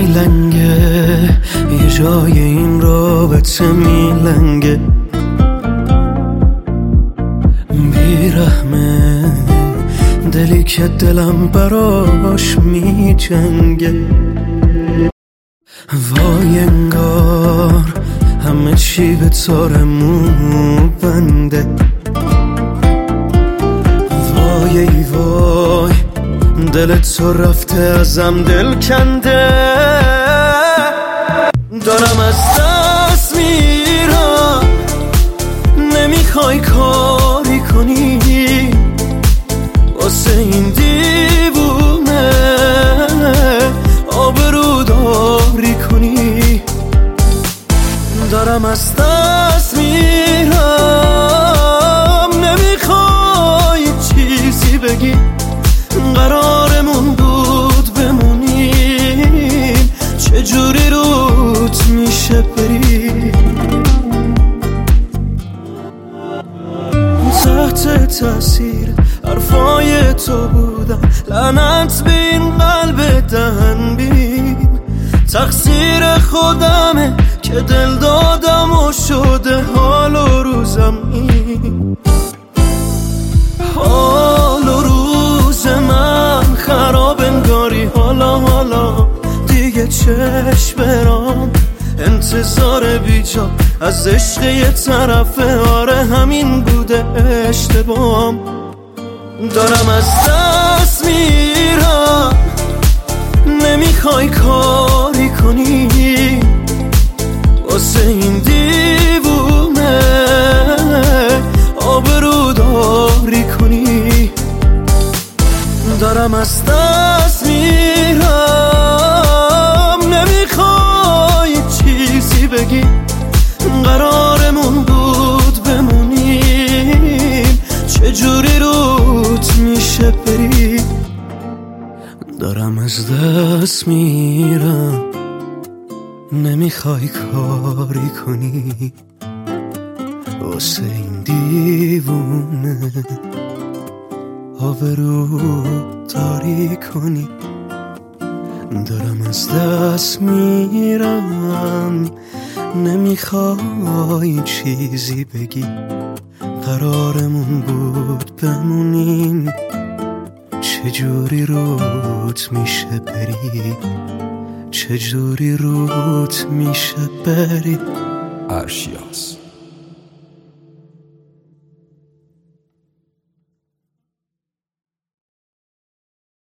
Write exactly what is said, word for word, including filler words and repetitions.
لنگه، یه جای این رابطه میلنگه، بیرحمه دلی که دلم براش میجنگه. وای انگار همه چی به طور مو بنده، وای ای وای دل تو رفته ازم دل کنده. دارم از دست میرم، نمیخوای کاری کنی واسه این دیوونه، آبرو داری کنی. دارم از دست میرم، نمیخوای چیزی بگی، قرارمون بود بمونیم، چجوری روت میشه بری. تحت تاثیر حرفای تو بودم، لعنت به این قلب دهن بین، تقصیر خودمه که دل دادم و شده حال و روزم این. حال و روز من خراب انگاری، حالا حالا دیگه چشم برام، انتظار بیجا از عشق یه طرفه، آره همین بوده اشتباهم. دارم از دست میرم، نمیخوای کاری کنی واسه این دیوونه، آبرو داری کنی. دارم از دست میرم، نمیخوای چیزی بگی، قرارمون بود بمونیم، چجوری روت میشه بری. دارم از دست میرم، نمیخوای کاری کنی واسه این دیوونه، آبرو داری کنی. دارم از دست میرم، نمیخوای چیزی بگی، قرارمون بود بمونیم، چجوری روت میشه بری، چجوری روت میشه بری. ارشیاس